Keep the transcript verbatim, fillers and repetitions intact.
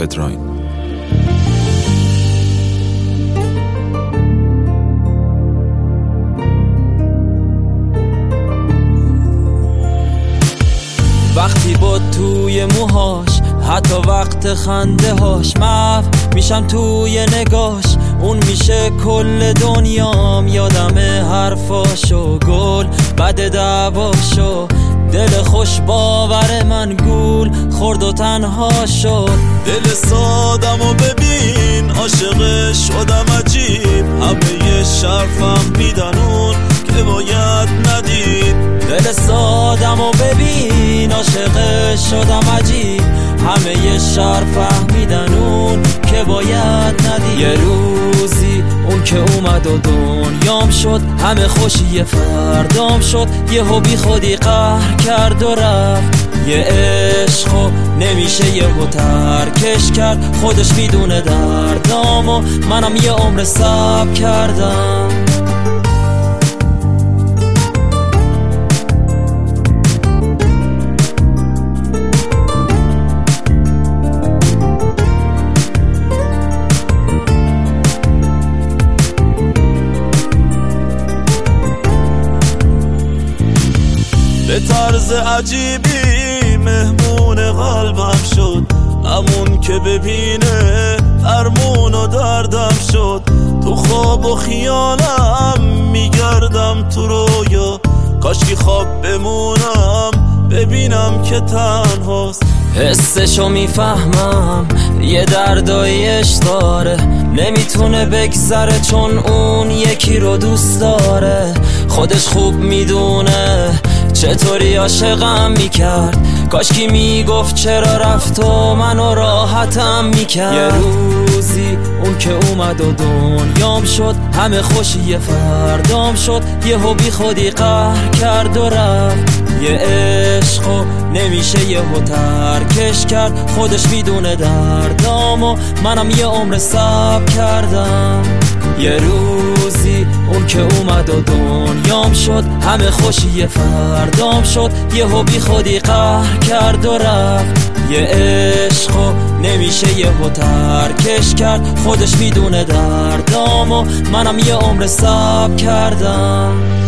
پدراین. وقتی با توی موهاش، حتی وقت خنده هاش، محو میشم توی نگاش، اون میشه کل دنیام. یادم حرفاشو، گل بعد دعواشو، دل خوش باور من گول خورد و تنها شد. دل سادمو ببین، عاشق شدم عجیب، همه شرفم میدن اون که باید ندید. دل سادمو ببین، عاشق شدم عجیب، همه شهر فهمیدن اون که باید ندید. یه روزی اون که اومد و دنیام شد، همه خوشی فردام شد، یه بی خودی قهر کرد و رفت. یه عشقو نمیشه یه هو ترکش کرد، خودش میدونه دردامو، منم یه عمر صبر کردم. به طرز عجیبی مهمون قلبم شد، همون که ببینه درمون و دردم شد. تو خواب و خیالم میگردم تو رویا، کاشکی خواب بمونم ببینم که تنهاست. حسشو میفهمم، یه دردایش داره، نمیتونه بگذره چون اون یکی رو دوست داره. خودش خوب میدونه چطوری عاشقم میکرد، کاشکی میگفت چرا رفت و منو راحتم میکرد. یه روزی اون که اومد و دنیام شد، همه خوشی فردام شد، یه بی خودی قهر کرد و رفت. یه عشقو نمیشه یه هو ترکش کرد، خودش میدونه دردامو، منم یه عمر صبر کردم. یه روزی اون که اومد و دنیام شد، همه خوشی فردام شد، یه بی خودی قهر کرد و رفت. یه عشقو نمیشه یه هو ترکش کرد، خودش میدونه دردامو، منم یه عمر صبر کردم.